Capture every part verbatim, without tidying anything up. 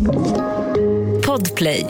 Podplay.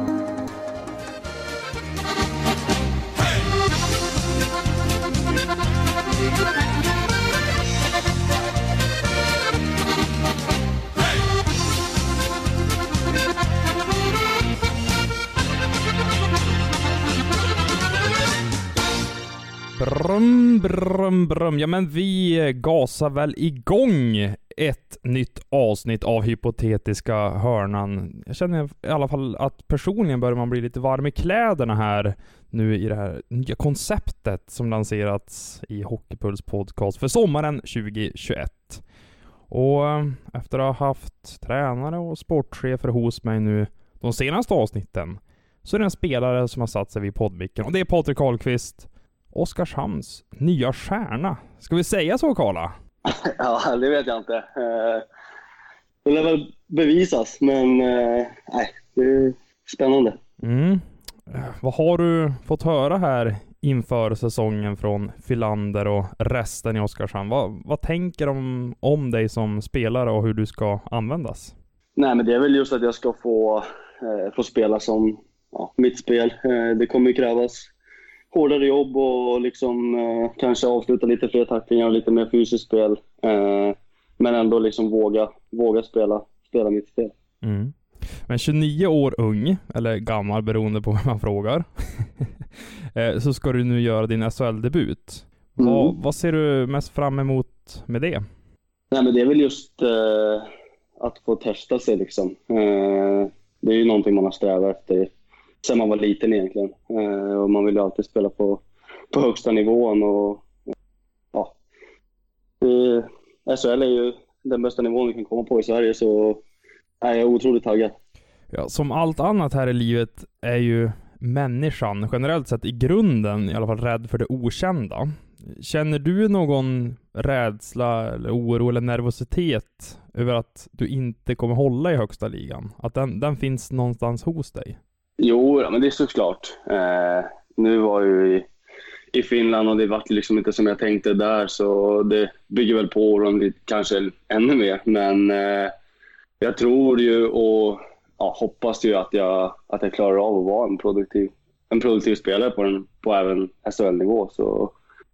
Brum, brum, brum. Ja, men vi gasar väl igång ett nytt avsnitt av Hypotetiska hörnan. Jag känner i alla fall att personligen börjar man bli lite varm i kläderna här nu i det här nya konceptet som lanserats i Hockeypuls podcast för sommaren tjugohundratjugoett. Och efter att ha haft tränare och sportchefer hos mig nu de senaste avsnitten så är det en spelare som har satt sig vid poddmicken, och det är Patrik Karlqvist, Oskarshamns nya stjärna. Ska vi säga så, Karla? Ja, det vet jag inte. Det lär väl bevisas, men nej, det är spännande. Mm. Vad har du fått höra här inför säsongen från Filander och resten i Oskarshamn? Vad, vad tänker de om dig som spelare och hur du ska användas? Nej, men det är väl just att jag ska få, eh, få spela som ja, mitt spel. Eh, det kommer ju krävas hårdare jobb och liksom eh, kanske avsluta lite fler tacklingar och lite mer fysiskt spel. Eh, men ändå liksom våga, våga spela, spela mitt spel. Mm. Men tjugonio år ung, eller gammal beroende på vad man frågar, eh, så ska du nu göra din S H L-debut. Mm. Vad, vad ser du mest fram emot med det? Nej, men det är väl just eh, att få testa sig liksom. Eh, det är ju någonting man har strävat efter sen man var liten egentligen. Eh, och man vill ju alltid spela på, på högsta nivån. Och, ja. Det, S H L är ju den bästa nivån vi kan komma på i Sverige, så är jag otroligt taggad. Ja, som allt annat här i livet är ju människan generellt sett i grunden i alla fall rädd för det okända. Känner du någon rädsla eller oro eller nervositet över att du inte kommer hålla i högsta ligan? Att den, den finns någonstans hos dig? Jo, men det är såklart. Eh, nu var jag ju i, i Finland och det var liksom inte som jag tänkte där, så det bygger väl på dem kanske ännu mer. Men eh, jag tror ju och ja, hoppas ju att jag, att jag klarar av att vara en produktiv, en produktiv spelare på, den, på även S H L-nivå. Så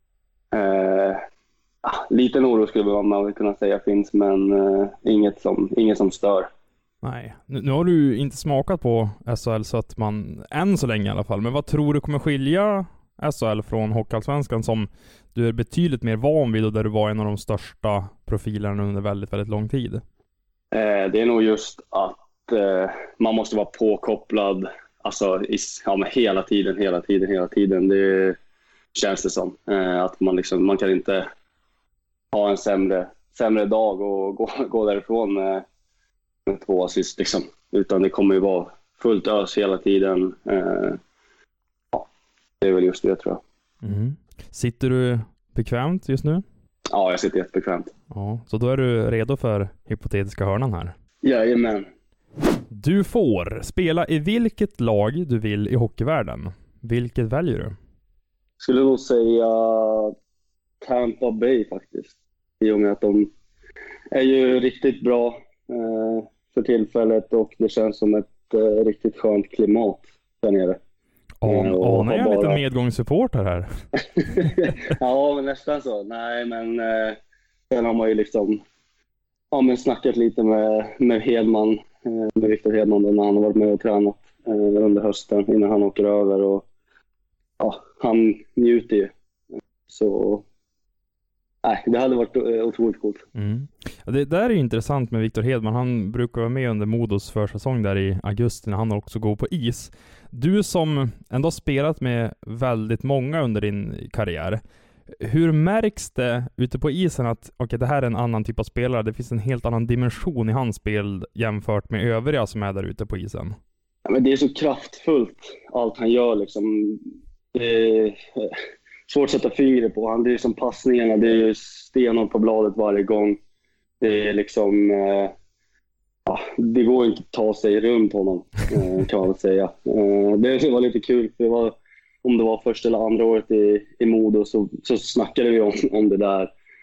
eh, ja, liten oro skulle man kunna säga finns, men eh, inget, som, inget som stör. Nej, nu, nu har du inte smakat på S H L så att man, än så länge i alla fall, men vad tror du kommer skilja S H L från Hockeyallsvenskan som du är betydligt mer van vid och där du var en av de största profilerna under väldigt, väldigt lång tid? Eh, det är nog just att eh, man måste vara påkopplad alltså, i, ja, men hela tiden, hela tiden, hela tiden. Det känns det som. Eh, att man, liksom, man kan inte ha en sämre, sämre dag och gå, gå därifrån med med två assist liksom. Utan det kommer ju vara fullt ös hela tiden. Eh, ja, det är väl just det, tror jag. Mm. Sitter du bekvämt just nu? Ja, jag sitter jättebekvämt. Ja, så då är du redo för hypotetiska hörnan här. Jajamän. Du får spela i vilket lag du vill i hockeyvärlden. Vilket väljer du? Skulle nog säga Tampa Bay faktiskt. I och med att de är ju riktigt bra för tillfället och det känns som ett uh, riktigt skönt klimat där nere. Anar jag bara... lite medgångssupporter här? Ja, men nästan så. Nej, men uh, sen har man ju liksom ja, men snackat lite med, med Hedman, uh, med Victor Hedman när han har varit med och tränat uh, under hösten innan han åker över, och ja, han njuter ju. Så nej, det hade varit otroligt coolt. Mm. Ja, det där är ju intressant med Victor Hedman. Han brukar vara med under Modos försäsong där i augusti när han också går på is. Du som ändå spelat med väldigt många under din karriär, hur märks det ute på isen att okay, det här är en annan typ av spelare? Det finns en helt annan dimension i hans spel jämfört med övriga som är där ute på isen. Ja, men det är så kraftfullt allt han gör liksom. Det är svårt att sätta fingret på. Han, det är som passningarna, det är stenhårt på bladet varje gång. Det är liksom eh, ja, det går inte att ta sig runt honom, eh, kan man väl säga. Eh, det var lite kul, för det var, om det var första eller andra året i, i Modo så, så snackade vi om, om det där.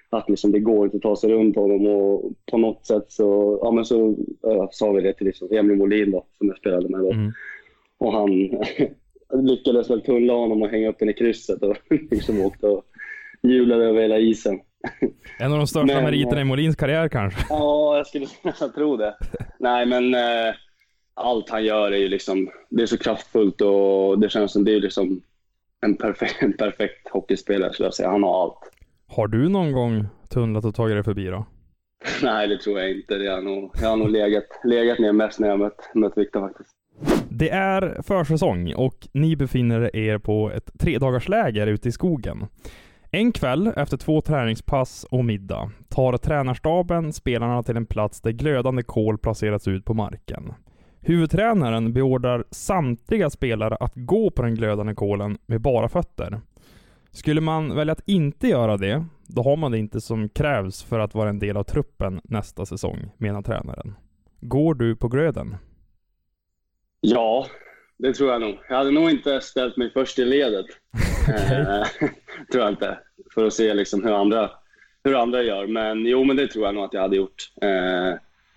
att liksom det går inte att ta sig runt honom, och på något sätt så, ja, men så äh, sa vi det till liksom Emil Molin då, som jag spelade med då. Mm. Och han lyckades väl tulla honom och hänga upp den i krysset och liksom åkte och hjulade över hela isen. En av de största men, meriterna i Molins karriär kanske. Ja, jag skulle tro det. Nej, men äh, allt han gör är ju liksom, det är så kraftfullt, och det känns som det är liksom en perfekt, en perfekt hockeyspelare, skulle jag säga. Han har allt. Har du någon gång tunnlat och tagit dig förbi då? Nej, det tror jag inte. Det är nog, jag har nog legat, legat ner mest när jag mött, mött Victor faktiskt. Det är försäsong och ni befinner er på ett tre dagars läger ute i skogen. En kväll efter två träningspass och middag tar tränarstaben spelarna till en plats där glödande kol placerats ut på marken. Huvudtränaren beordrar samtliga spelare att gå på den glödande kolen med bara fötter. Skulle man välja att inte göra det, då har man det inte som krävs för att vara en del av truppen nästa säsong, menar tränaren. Går du på glöden? Ja, det tror jag nog. Jag hade nog inte ställt mig först i ledet. eh, tror jag inte. För att se liksom hur andra, hur andra gör. Men jo, men det tror jag nog att jag hade gjort. Eh,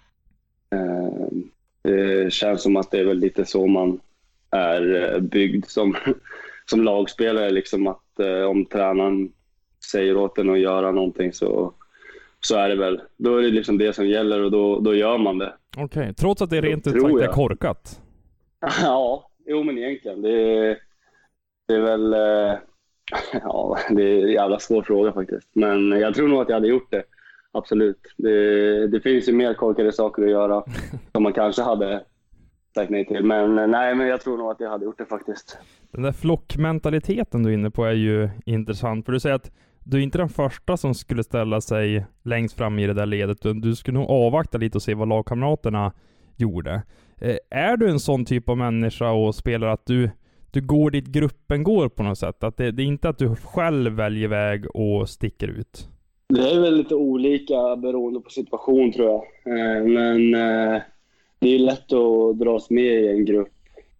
eh, det känns som att det är väl lite så man är byggd som, som lagspelare. Liksom att eh, om tränaren säger åt en att göra någonting, så, så är det väl. Då är det liksom det som gäller, och då, då gör man det. Okej, okay. Trots att det är rent ut sagt är korkat. Ja, jo men egentligen. Det är, det är väl... Eh, ja, det är en jävla svår fråga faktiskt. Men jag tror nog att jag hade gjort det. Absolut. Det, det finns ju mer korkade saker att göra som man kanske hade sagt nej till. Men nej, men jag tror nog att jag hade gjort det faktiskt. Den där flockmentaliteten du är inne på är ju intressant. För du säger att du är inte den första som skulle ställa sig längst fram i det där ledet. Du skulle nog avvakta lite och se vad lagkamraterna gjorde. Är du en sån typ av människa och spelar att du, du går dit gruppen går på något sätt? Att det, det är inte att du själv väljer väg och sticker ut? Det är väl lite olika beroende på situation, tror jag. Men det är lätt att dras med i en grupp.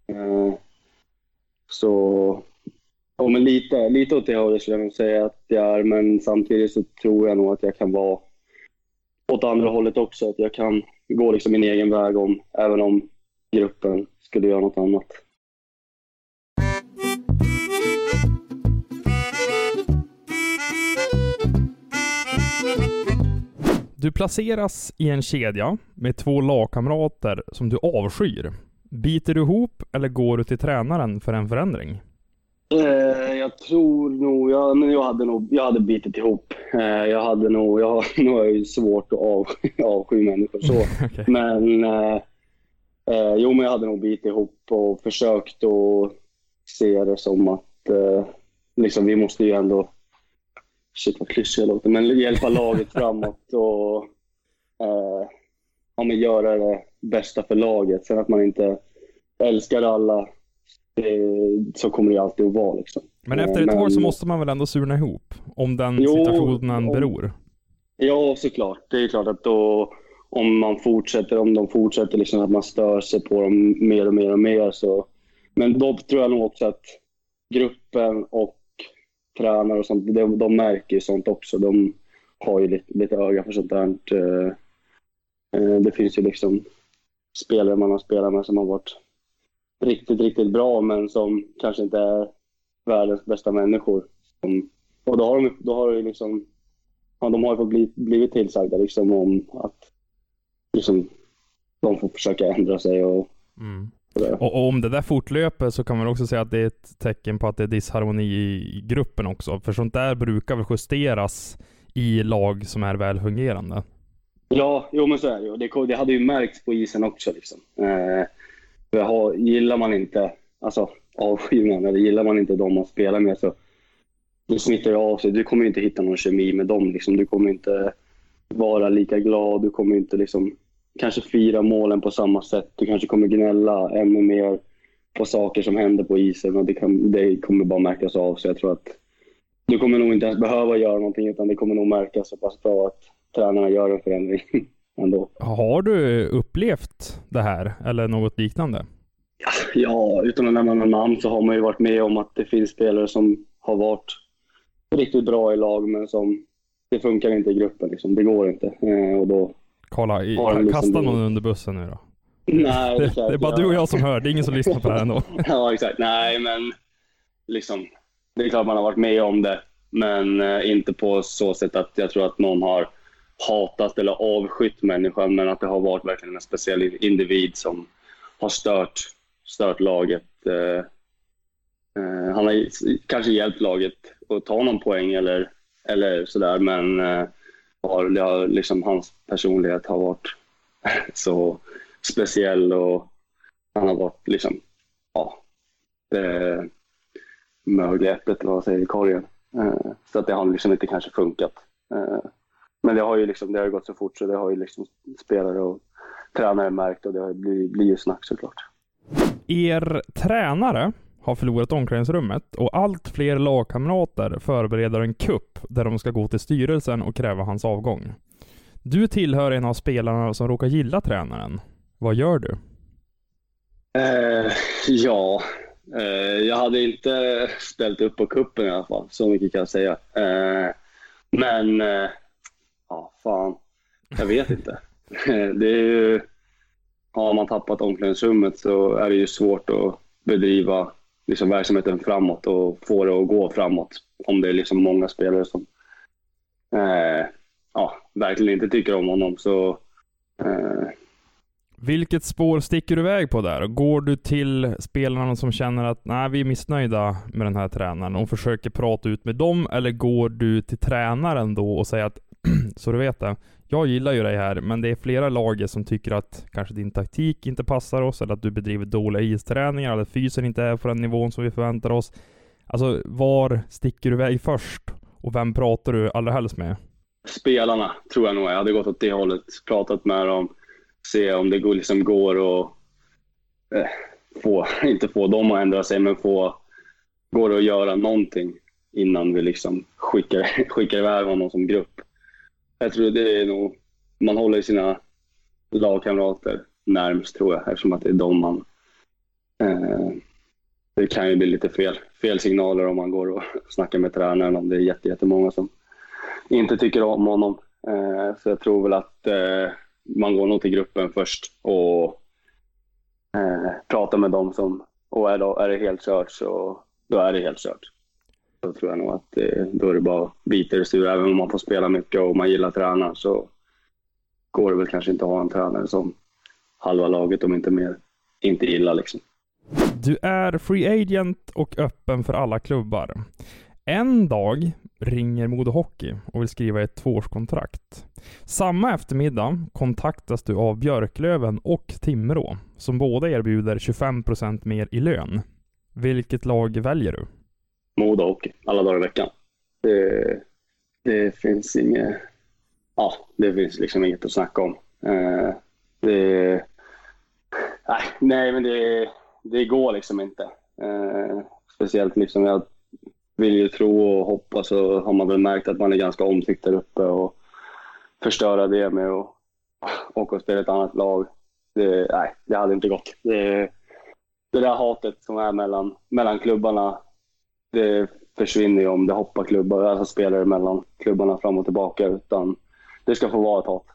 Så ja, men lite, lite åt det hållet skulle jag nog säga att jag är. Men samtidigt så tror jag nog att jag kan vara åt andra hållet också. Att jag kan gå liksom min egen väg, om, även om gruppen skulle göra något annat. Du placeras i en kedja med två lagkamrater som du avskyr. Biter du ihop eller går du till tränaren för en förändring? Eh, jag tror nog, jag, men jag hade nog, jag hade bitit ihop. Eh, jag hade nog, jag nu är ju svårt att avsky, avsky människor så. Okay. Men eh, eh, jo, men jag hade nog bitit ihop och försökt att se det som att eh, liksom vi måste ju ändå, shit vad klyschigt låter, men hjälpa laget framåt och eh, ja, men göra det bästa för laget. Sen att man inte älskar alla, det, så kommer det alltid att vara liksom. Men efter ett men, år så måste man väl ändå surna ihop om den jo, situationen om, beror? Ja, såklart. Det är klart att då, om man fortsätter, om de fortsätter liksom att man stör sig på dem mer och mer och mer så. Men då tror jag nog också att gruppen och tränare och sånt, de, de märker ju sånt också. De har ju lite, lite öga för sånt där. Det finns ju liksom spelare man har spelat med som har varit riktigt, riktigt bra, men som kanske inte är världens bästa människor. Och då har de, då har de liksom, ja, de har ju fått bli, blivit tillsagda liksom om att liksom, de får försöka ändra sig och mm. Och, och om det där fortlöper så kan man också säga att det är ett tecken på att det är disharmoni i gruppen också. För sånt där brukar väl justeras i lag som är väl fungerande. Ja, jo men så är det ju. Det, det hade ju märkts på isen också liksom. Eh, för har, gillar man inte, alltså avskydnaden, eller gillar man inte dem att spela med så det smittar ju av sig. Du kommer ju inte hitta någon kemi med dem liksom. Du kommer inte vara lika glad, du kommer inte liksom kanske fira målen på samma sätt. Du kanske kommer gnälla ännu mer på saker som händer på isen och det, kan, det kommer bara märkas av. Så jag tror att du kommer nog inte ens behöva göra någonting, utan det kommer nog märkas så pass bra att tränarna gör en förändring ändå. Har du upplevt det här eller något liknande? Ja, utan att nämna någon namn så har man ju varit med om att det finns spelare som har varit riktigt bra i lag men som det funkar inte i gruppen liksom. Det går inte. Eh, och då Kolla, i, var det liksom kasta det- någon under bussen nu då. Nej, Det, det, kan det är jag bara inte du och göra. jag som hör, det är ingen som lyssnar på det här ändå. Ja, exakt. Nej, men liksom, det är klart man har varit med om det, men eh, inte på så sätt att jag tror att någon har hatat eller avskytt människan, men att det har varit verkligen en speciell individ som har stört, stört laget. Eh, eh, han har ju kanske hjälpt laget att ta någon poäng eller, eller sådär, men eh, har, det har, liksom, hans personlighet har varit så speciell och han har varit liksom, ja, det mögläppet, vad säger i korgen. Eh, så att det har liksom inte kanske funkat. Eh, men det har ju liksom, det har ju gått så fort så det har ju liksom spelare och tränare märkt och det har blir, blir ju snack såklart. Er tränare har förlorat omklädningsrummet och allt fler lagkamrater förbereder en kupp där de ska gå till styrelsen och kräva hans avgång. Du tillhör en av spelarna som råkar gilla tränaren. Vad gör du? Eh, ja, eh, jag hade inte ställt upp på kuppen i alla fall, så mycket kan jag säga. Eh, men, eh, ja fan, jag vet inte. Det är ju, har man tappat omklädningsrummet så är det ju svårt att bedriva liksom verksamheten framåt och få det att gå framåt. Om det är liksom många spelare som eh, ja, verkligen inte tycker om honom så... Eh, Vilket spår sticker du iväg på där? Går du till spelarna som känner att nej, vi är missnöjda med den här tränaren och försöker prata ut med dem, eller går du till tränaren då och säger att så du vet det, jag gillar ju dig här, men det är flera lag som tycker att kanske din taktik inte passar oss, eller att du bedriver dåliga isträningar, eller fysen inte är på den nivån som vi förväntar oss. Alltså, var sticker du iväg först? Och vem pratar du allra helst med? Spelarna tror jag nog. Jag hade gått åt det hållet, pratat med dem, se om det går, liksom går och eh, få, inte få dem att ändra sig, men få, går det att göra någonting innan vi liksom skickar, skickar iväg honom som grupp. Jag tror det är nog, man håller sina lagkamrater närmst tror jag, eftersom att det är de man eh, det kan ju bli lite fel, fel signaler om man går och snackar med tränaren, om det är jätte, jättemånga som inte tycker om honom. Eh, så jag tror väl att eh, man går nog till gruppen först och eh, pratar med dem som, och är, då, är det helt kört så då är det helt kört. Så tror jag nog att eh, då är det bara biter och styr. Även om man får spela mycket och man gillar tränaren så går det väl kanske inte att ha en tränare som halva laget, om inte mer, inte gillar liksom. Du är free agent och öppen för alla klubbar. En dag ringer Modo Hockey och vill skriva ett tvåårskontrakt. Samma eftermiddag kontaktas du av Björklöven och Timrå, som båda erbjuder tjugofem procent mer i lön. Vilket lag väljer du? Modo Hockey, alla dagar i veckan. Det, det finns inget, ja, det finns liksom inget att snacka om. Eh, det, nej, nej, men det, det går liksom inte. Eh, speciellt liksom jag vill ju tro och hoppas, så har man väl märkt att man är ganska omtyckt där uppe och förstöra det med att åka och spela ett annat lag. Det, nej, det hade inte gått. Det, det där hatet som är mellan, mellan klubbarna, det försvinner ju om det hoppar klubbar, alltså spelare mellan klubbarna fram och tillbaka, utan det ska få vara ett hat.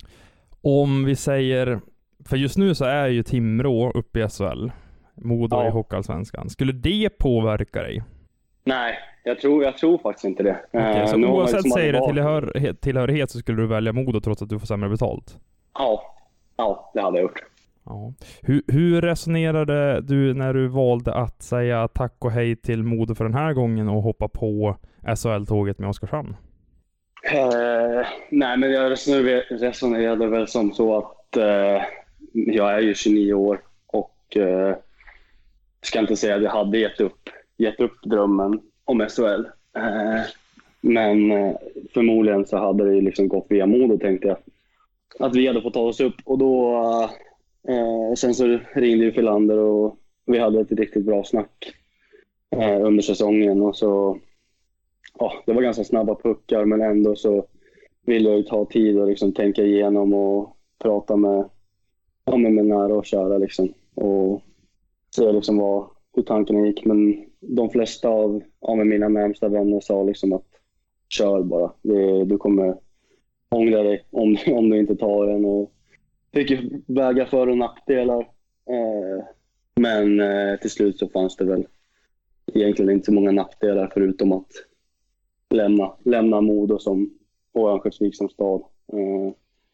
Om vi säger, för just nu så är ju Timrå uppe i S H L, Modo Ja. i Hockeyallsvenskan. Skulle det påverka dig? Nej, jag tror, jag tror faktiskt inte det. Okay, så nu har man oavsett liksom säger det varit- tillhör, tillhörighet så skulle du välja Modo trots att du får sämre betalt? Ja, ja, det hade jag gjort. Ja. Hur, hur resonerade du när du valde att säga tack och hej till Modo för den här gången och hoppa på S H L-tåget med Oskarshamn? Eh, nej, men jag resonerade, resonerade väl som så att eh, jag är ju tjugonio år och eh, ska inte säga att jag hade gett upp, gett upp drömmen om S H L. Eh, men eh, förmodligen så hade det liksom gått via Modo, tänkte jag. Att vi hade fått ta oss upp, och då eh, sen så ringde ju Filander och vi hade ett riktigt bra snack eh, under säsongen, och så ja, det var ganska snabba puckar, men ändå så ville jag ju ta tid och liksom tänka igenom och prata med, ja, med, med nära och kära liksom, och se liksom vad, hur tanken gick. Men de flesta av, av mina närmsta vänner sa liksom att kör bara. Det, du kommer ångra dig om, om du inte tar den. Och fick ju väga för- och nackdelar. Eh, men eh, till slut så fanns det väl egentligen inte så många nackdelar förutom att lämna, lämna Modo som, och Örnsköldsvik som stad. Eh,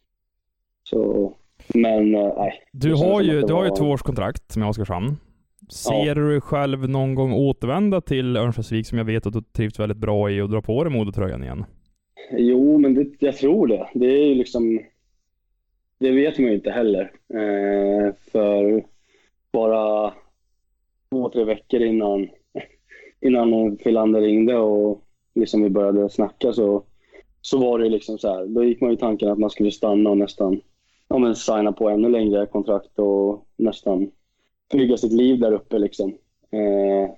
så, men eh, nej. Du har ju, du har ju var... två års kontrakt med Oskarshamn. Ser Ja. du själv någon gång återvända till Örnsköldsvik som jag vet att du trivs väldigt bra i och dra på dig Modo-tröjan igen? Jo, men det, jag tror det. Det är ju liksom... Det vet man ju inte heller. Eh, för bara två, tre veckor innan, innan Filander ringde och liksom vi började snacka så, så var det liksom så här. Då gick man ju tanken att man skulle stanna och nästan ja, men signa på ännu längre kontrakt och nästan bygga sitt liv där uppe liksom. Eh,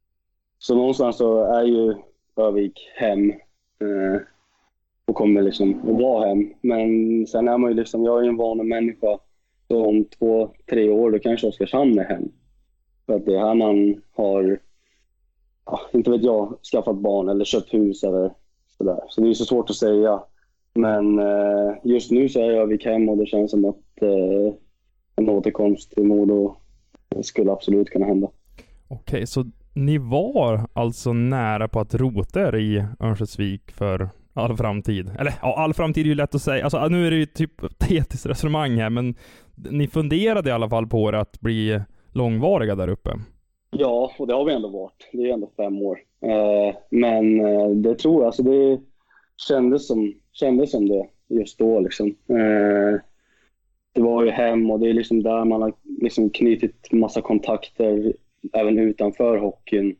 så någonstans så är ju Övik hem. Eh, och kommer liksom att vara hem. Men sen är man ju liksom, jag är ju en vanlig människa. Så om två, tre år då kanske Oskarshamn är hem. För att det är här man har, ja, inte vet jag, skaffat barn eller köpt hus eller sådär. Så det är så svårt att säga. Men eh, just nu så är jag vid hem och det känns som att eh, en återkomst till Modo skulle absolut kunna hända. Okej, så ni var alltså nära på att rota er i Örnsköldsvik för all framtid? Eller ja, all framtid är ju lätt att säga. Alltså nu är det ju typ tetiskt resonemang här, men ni funderade i alla fall på det att bli långvariga där uppe? Ja, och det har vi ändå varit. Det är ändå fem år. Eh, men eh, det tror jag, alltså det kändes som, kändes som det just då liksom. Eh, det var ju hem och det är liksom där man har liksom knutit massa kontakter även utanför hockeyn.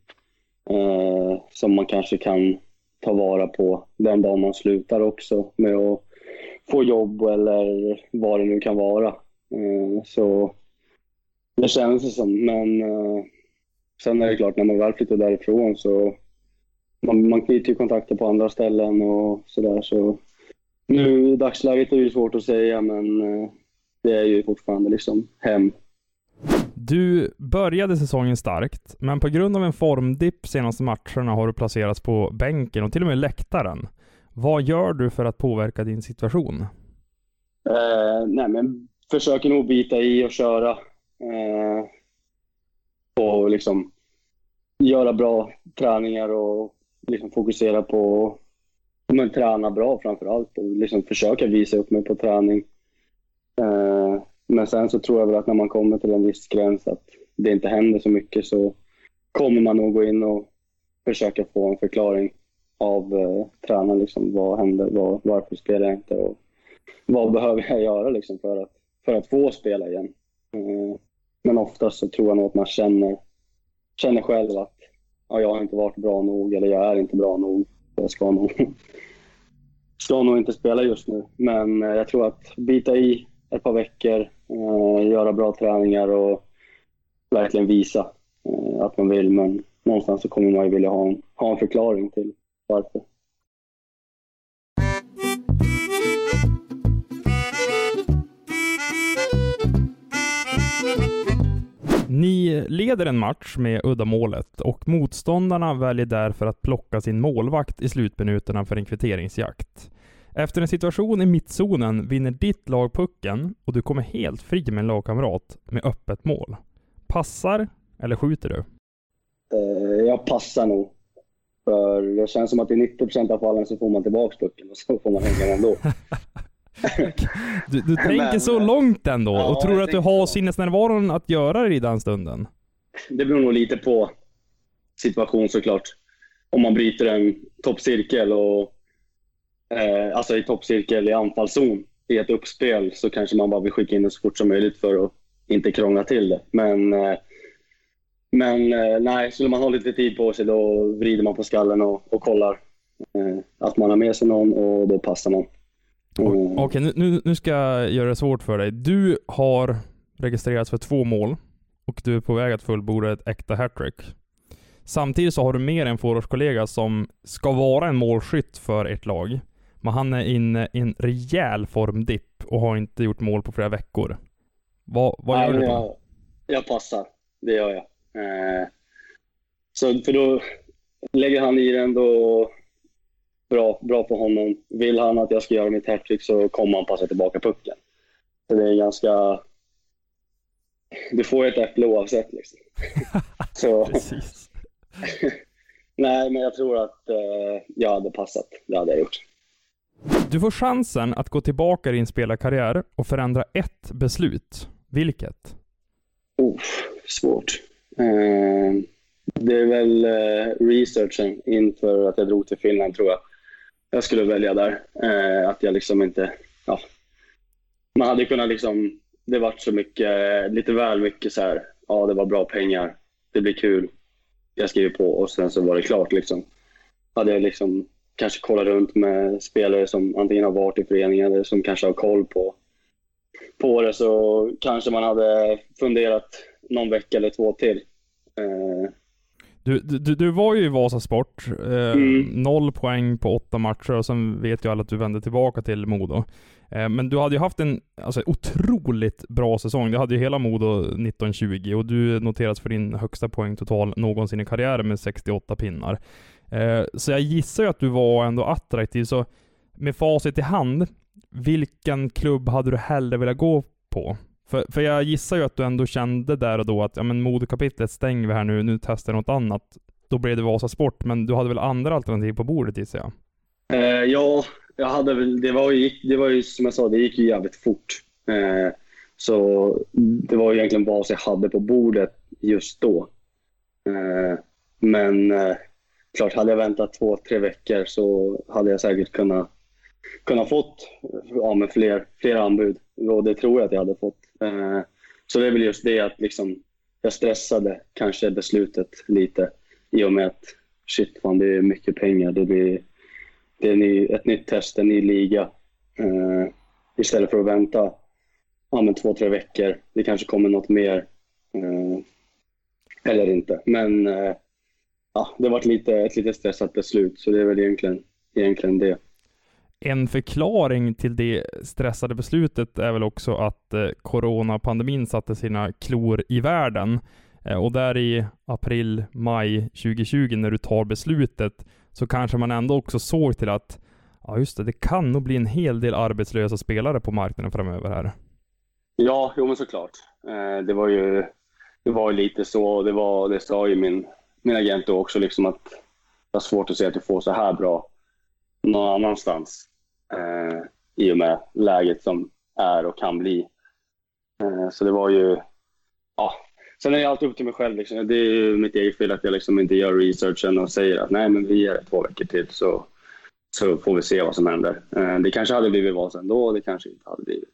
Eh, som man kanske kan ta vara på den dag man slutar också med att få jobb eller vad det nu kan vara. Eh, så det känns det som, men eh, sen är det klart när man väl flyttar därifrån så man, man knyter ju kontakter på andra ställen och sådär. Så nu i dagsläget är det svårt att säga, men eh, det är ju fortfarande liksom hem. Du började säsongen starkt, men på grund av en formdipp senaste matcherna har du placerats på bänken och till och med läktaren. Vad gör du för att påverka din situation? Eh, nej men försöker nog bita i och köra. Eh, och liksom göra bra träningar och liksom fokusera på att träna bra framförallt och liksom försöka visa upp mig på träning. Eh, men sen så tror jag väl att när man kommer till en viss gräns att det inte händer så mycket så kommer man nog gå in och försöka få en förklaring av eh, tränaren liksom, vad händer, vad, varför spelar jag inte och vad behöver jag göra liksom för att, för att få spela igen. Eh, men oftast så tror jag nog att man känner, känner själv att ja, jag har inte varit bra nog eller jag är inte bra nog. Jag ska nog, ska nog inte spela just nu. Men eh, jag tror att bita i ett par veckor, eh, göra bra träningar och verkligen visa eh, att man vill. Men någonstans så kommer man ju vilja ha en, ha en förklaring till varför. Ni leder en match med uddamålet och motståndarna väljer därför att plocka sin målvakt i slutminuterna för en kvitteringsjakt. Efter en situation i mittzonen vinner ditt lag pucken och du kommer helt fri med en lagkamrat med öppet mål. Passar eller skjuter du? Jag passar nog. För det känns som att i nittio procent av fallen så får man tillbaka pucken och så får man hänga ändå. Du, du tänker men, så långt ändå ja, och tror att du har sinnesnärvaron att göra det i den stunden? Det beror nog lite på situation såklart. Om man bryter en toppcirkel och eh, alltså i toppcirkel i anfallszon i ett uppspel så kanske man bara vill skicka in det så fort som möjligt för att inte krångla till det. Men, eh, men eh, nej, skulle man ha lite tid på sig då vrider man på skallen och, och kollar eh, att man har med sig någon och då passar man. Mm. Okej, nu, nu ska jag göra det svårt för dig. Du har registrerats för två mål och du är på väg att fullborda ett äkta hattrick. Samtidigt så har du mer en forwardskollega som ska vara en målskytt för ett lag. Men han är inne i en rejäl formdipp och har inte gjort mål på flera veckor. Vad, vad gör Nej, du då? Jag, jag passar, det gör jag. Eh, så för då lägger han i den då. bra, bra på honom. Vill han att jag ska göra mitt hattrick så kommer han passa tillbaka pucken. Så det är ganska... Du får ett äpple oavsett liksom. Så... Precis. Nej, men jag tror att eh, jag hade passat. Det hade jag gjort. Du får chansen att gå tillbaka i din spelarkarriär och förändra ett beslut. Vilket? Oh, svårt. Eh, det är väl eh, researchen inför att jag drog till Finland, tror jag. Jag skulle välja där. Eh, att jag liksom inte... Ja, man hade kunnat liksom... Det var så mycket, lite väl mycket så här. Ja, det var bra pengar. Det blir kul. Jag skriver på och sen så var det klart liksom. Hade jag liksom kanske kollat runt med spelare som antingen har varit i föreningen eller som kanske har koll på, på det, så kanske man hade funderat någon vecka eller två till. Eh. Du, du, du var ju i Vasasport, eh, Mm. noll poäng på åtta matcher och sen vet ju alla att du vände tillbaka till Modo. Eh, men du hade ju haft en alltså, otroligt bra säsong. Du hade ju hela Modo nitton tjugo och du noterades för din högsta poäng total någonsin i karriären med sextioåtta pinnar. Eh, så jag gissar ju att du var ändå attraktiv. Så med facit i hand, vilken klubb hade du hellre velat gå på? För, för jag gissar ju att du ändå kände där och då att ja, men Modo-kapitlet stänger vi här nu, nu testar jag något annat. Då blev det Vasasport, men du hade väl andra alternativ på bordet, gissar jag? Eh, ja, jag hade väl, det var ju, det var ju som jag sa, det gick ju jävligt fort. Eh, så det var ju egentligen vad jag hade på bordet just då. Eh, men eh, klart, hade jag väntat två, tre veckor så hade jag säkert kunnat, kunnat fått ja, med fler, fler anbud. Och det tror jag att jag hade fått. Eh, så det är väl just det att liksom, jag stressade kanske beslutet lite i och med att shit, fan, det är mycket pengar. Det blir det är ny, ett nytt test, en ny liga. Eh, istället för att vänta ja, men två, tre veckor. Det kanske kommer något mer. Eh, eller inte. Men eh, ja, det var ett lite, ett lite stressat beslut. Så det är väl egentligen, egentligen det. En förklaring till det stressade beslutet är väl också att eh, coronapandemin satte sina klor i världen. Eh, och där i april, maj tjugohundratjugo när du tar beslutet så kanske man ändå också såg till att ja just det, det kan nog bli en hel del arbetslösa spelare på marknaden framöver här. Ja, jo men såklart. Eh, det var ju det var lite så. Det, var, det sa ju min, min agent då också liksom att det var svårt att se att du får så här bra någon annanstans. Eh, I och med läget som är och kan bli. Eh, så det var ju... Ja. Sen är det alltid upp till mig själv. Liksom. Det är ju mitt eget fel att jag liksom inte gör researchen och säger att nej, men vi ger det två veckor till så, så får vi se vad som händer. Eh, det kanske hade blivit vad sen då, det kanske inte hade blivit.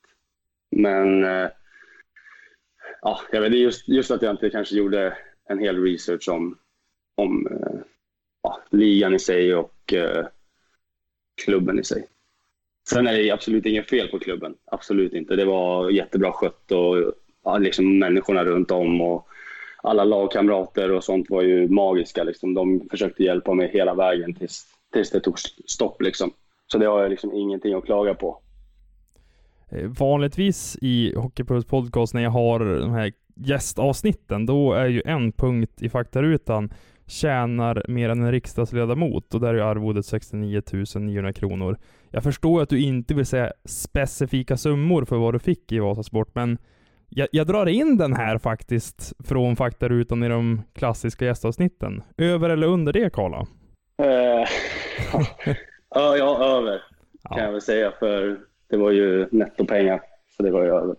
Men eh, ja, jag vet, just, just att jag inte kanske gjorde en hel research om, om eh, ja, ligan i sig och eh, klubben i sig. Sen är det absolut inget fel på klubben. Absolut inte. Det var jättebra skött och ja, liksom människorna runt om och alla lagkamrater och sånt var ju magiska. Liksom. De försökte hjälpa mig hela vägen tills, tills det tog stopp. Liksom. Så det har jag liksom ingenting att klaga på. Vanligtvis i Hockeypuls podcast när jag har de här gästavsnitten, då är ju en punkt i faktarutan tjänar mer än en riksdagsledamot och där är arvodet sextionio tusen niohundra kronor. Jag förstår att du inte vill säga specifika summor för vad du fick i Vasasport, men jag, jag drar in den här faktiskt från faktarutan i de klassiska gästavsnitten. Över eller under det, Karla? Uh, ja, ja, över kan ja. jag väl säga, för det var ju nettopengar, så det var ju över.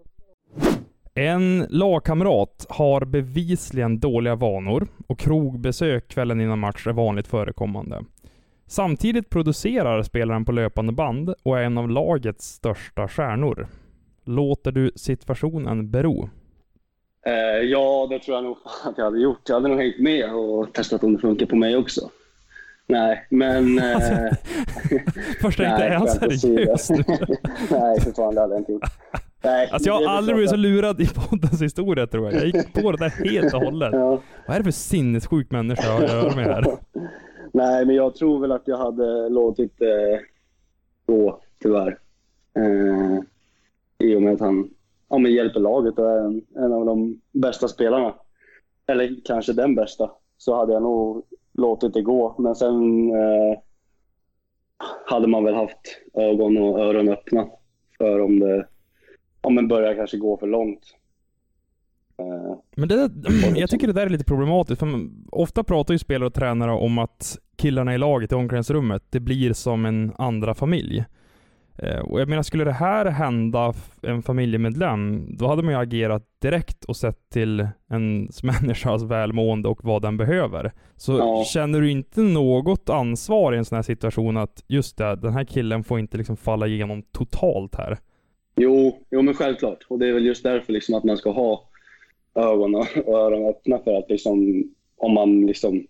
En lagkamrat har bevisligen dåliga vanor och krogbesök kvällen innan match är vanligt förekommande. Samtidigt producerar spelaren på löpande band och är en av lagets största stjärnor. Låter du situationen bero? Eh, ja, det tror jag nog att jag hade gjort. Jag hade nog hängt med och testat om det funkar på mig också. Nej, men... Eh, Först tänkte jag, är han seriös nu? Nej, för fan, det hade jag inte gjort. Nej, alltså jag har aldrig blivit så lurad i poddens historia, tror jag. Jag gick på det där helt och hållet. Ja. Vad är det för sinnessjuk människa jag gör med här? Nej, men jag tror väl att jag hade låtit det eh, gå, tyvärr. Eh, I och med att han ja, men hjälper laget och är en, en av de bästa spelarna. Eller kanske den bästa. Så hade jag nog låtit det gå. Men sen... Eh, hade man väl haft ögon och öron öppna för om det om det börjar kanske gå för långt. Men det, jag tycker det där är lite problematiskt, för ofta pratar ju spelare och tränare om att killarna i laget i omklädningsrummet, det blir som en andra familj. Och jag menar, skulle det här hända en familjemedlem, då hade man ju agerat direkt och sett till en människas välmående och vad den behöver. Så ja. Känner du inte något ansvar i en sån här situation att just det, den här killen får inte liksom falla igenom totalt här? Jo, jo men självklart. Och det är väl just därför liksom att man ska ha ögon och öron öppna för att liksom, om man liksom,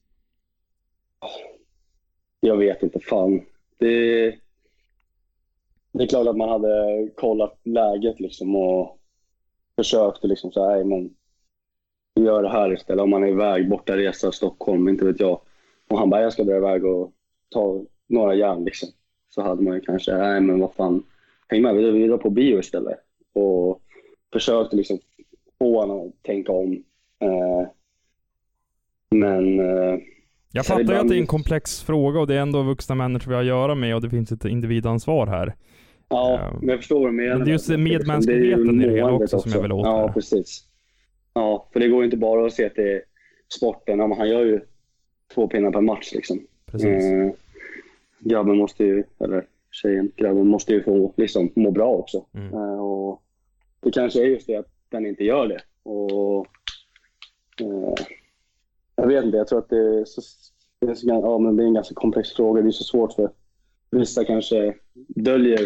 jag vet inte fan. Det, det är klart att man hade kollat läget liksom och försökt liksom så här, men gör det här istället. Om man är iväg, borta resa Stockholm, inte vet jag. Och han bara, jag ska dra iväg och ta några järn liksom. Så hade man ju kanske, nej men vad fan, häng med, vi drar på bio istället. Och försökte liksom få honom att tänka om. Eh, men... Eh, jag fattar ju att det är en komplex fråga och det är ändå vuxna människor vi har att göra med och det finns ett individansvar här. Ja, uh, men jag förstår vad du menar. Men det är just medmänskligheten i det hela också, också som jag vill åt. Ja, precis. Ja, för det går ju inte bara att se till sporten. Ja, han gör ju två pinnar per match liksom. Precis. Uh, grabben måste ju, eller tjejen, grabben måste ju få liksom må bra också. Mm. Uh, och det kanske är just det att den inte gör det. Och uh, jag vet inte, jag tror att det är, så, det, är så, ja, men det är en ganska komplex fråga. Det är så svårt för vissa kanske döljer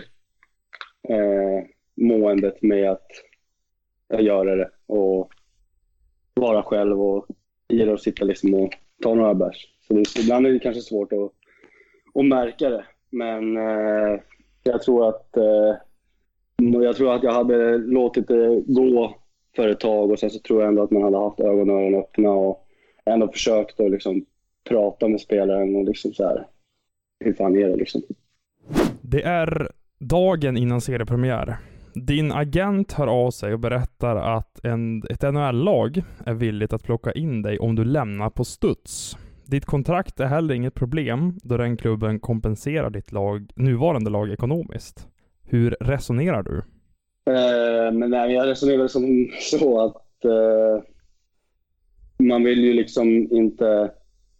eh, måendet med att göra det och vara själv och gilla att sitta liksom och ta några bärs. Så det, ibland är det kanske svårt att, att märka det. Men eh, jag tror att eh, jag tror att jag hade låtit det gå för ett tag och sen så tror jag ändå att man hade haft ögonen och ögonen öppna och ändå försökt att liksom prata med spelaren och liksom så här, hur fan är det liksom. Det är dagen innan seriepremiär. Din agent hör av sig och berättar att en, ett N H L-lag är villigt att plocka in dig om du lämnar på studs. Ditt kontrakt är heller inget problem då den klubben kompenserar ditt lag, nuvarande lag ekonomiskt. Hur resonerar du? Uh, men nej, jag resonerar som så att uh, man vill ju liksom inte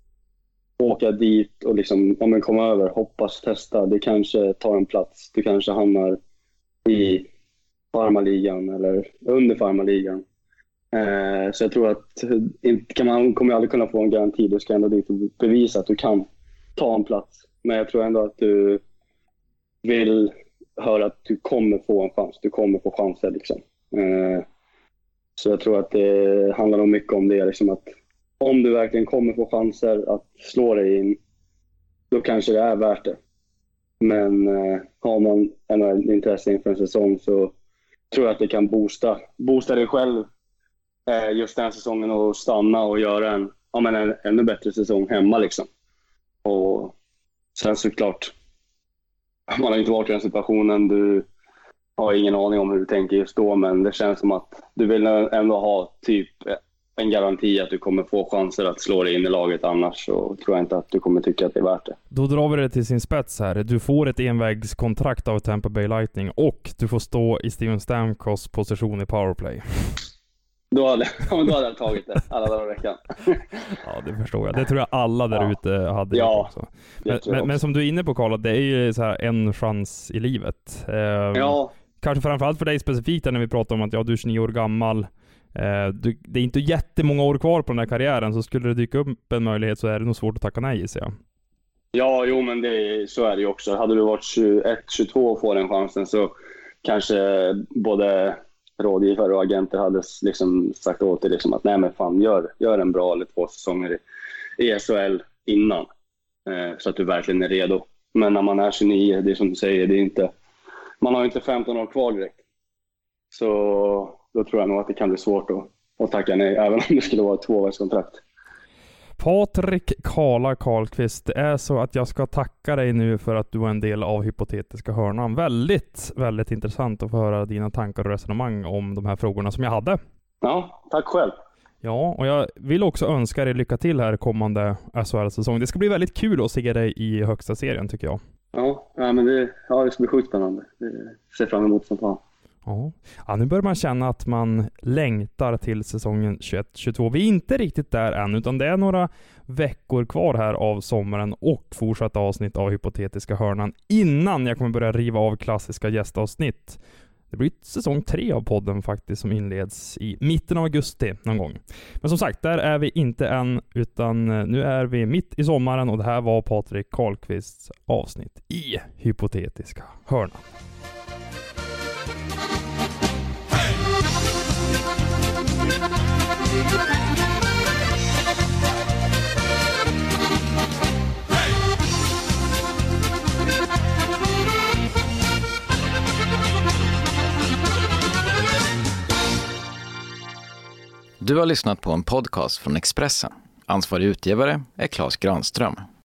åka dit och liksom, om man kommer över, hoppas, testa. Det kanske tar en plats. Du kanske hamnar i farmaligan eller under farmaligan. Eh, så jag tror att inte, kan man kommer aldrig kunna få en garanti. Du ska ändå dit och bevisa att du kan ta en plats. Men jag tror ändå att du vill höra att du kommer få en chans. Du kommer få chanser liksom. Eh, så jag tror att det handlar nog mycket om det. Liksom att om du verkligen kommer få chanser att slå dig in, då kanske det är värt det. Men eh, har man en intresse inför en säsong så tror jag att det kan boosta, boosta dig själv eh, just den säsongen och stanna och göra en, ja, men en ännu bättre säsong hemma liksom. Och sen såklart, man har inte varit i den situationen, du har ingen aning om hur du tänker just då, men det känns som att du vill ändå ha typ en garanti att du kommer få chanser att slå dig in i laget, annars så tror jag inte att du kommer tycka att det är värt det. Då drar vi det till sin spets här. Du får ett envägskontrakt av Tampa Bay Lightning och du får stå i Steven Stamkos position i powerplay. Då hade, ja, då hade jag tagit det alla dagar i veckan. Ja, det förstår jag. Det tror jag alla där ja. ute hade ja, också. Men, men, men som du är inne på, Karl, det är ju så här en chans i livet. Eh, ja. Kanske framförallt för dig specifikt när vi pratar om att ja, du är tjugonio år gammal. Eh, du, det är inte jättemånga år kvar på den här karriären, så skulle det dyka upp en möjlighet så är det nog svårt att tacka nej, gissar jag. Ja, jo, men det, så är det ju också. Hade du varit tjugoett tjugotvå och få den chansen så kanske både rådgivare och agenter hade liksom sagt åt dig liksom att nej men fan, gör, gör en bra eller två säsonger i S H L innan. Eh, så att du verkligen är redo. Men när man är tjugonio, det är som du säger, det är inte, man har ju inte femton år kvar direkt. Så då tror jag nog att det kan bli svårt att, att tacka nej, även om det skulle vara ett tvåvägskontrakt. Patrik Kala Karlqvist, det är så att jag ska tacka dig nu för att du var en del av Hypotetiska hörnan. Väldigt, väldigt intressant att få höra dina tankar och resonemang om de här frågorna som jag hade. Ja, tack själv. Ja, och jag vill också önska dig lycka till här kommande S H L-säsong. Det ska bli väldigt kul att se dig i högsta serien, tycker jag. Ja, ja men det, ja, det ska bli sjukt spännande. Det ser fram emot som fan. Ja. ja, nu börjar man känna att man längtar till säsongen tjugoett tjugotvå. Vi är inte riktigt där än, utan det är några veckor kvar här av sommaren och fortsatta avsnitt av Hypotetiska hörnan innan jag kommer börja riva av klassiska gästavsnitt. Det blir säsong tre av podden faktiskt som inleds i mitten av augusti någon gång. Men som sagt, där är vi inte än, utan nu är vi mitt i sommaren och det här var Patrik Karlqvists avsnitt i Hypotetiska hörnan. Du har lyssnat på en podcast från Expressen. Ansvarig utgivare är Claes Granström.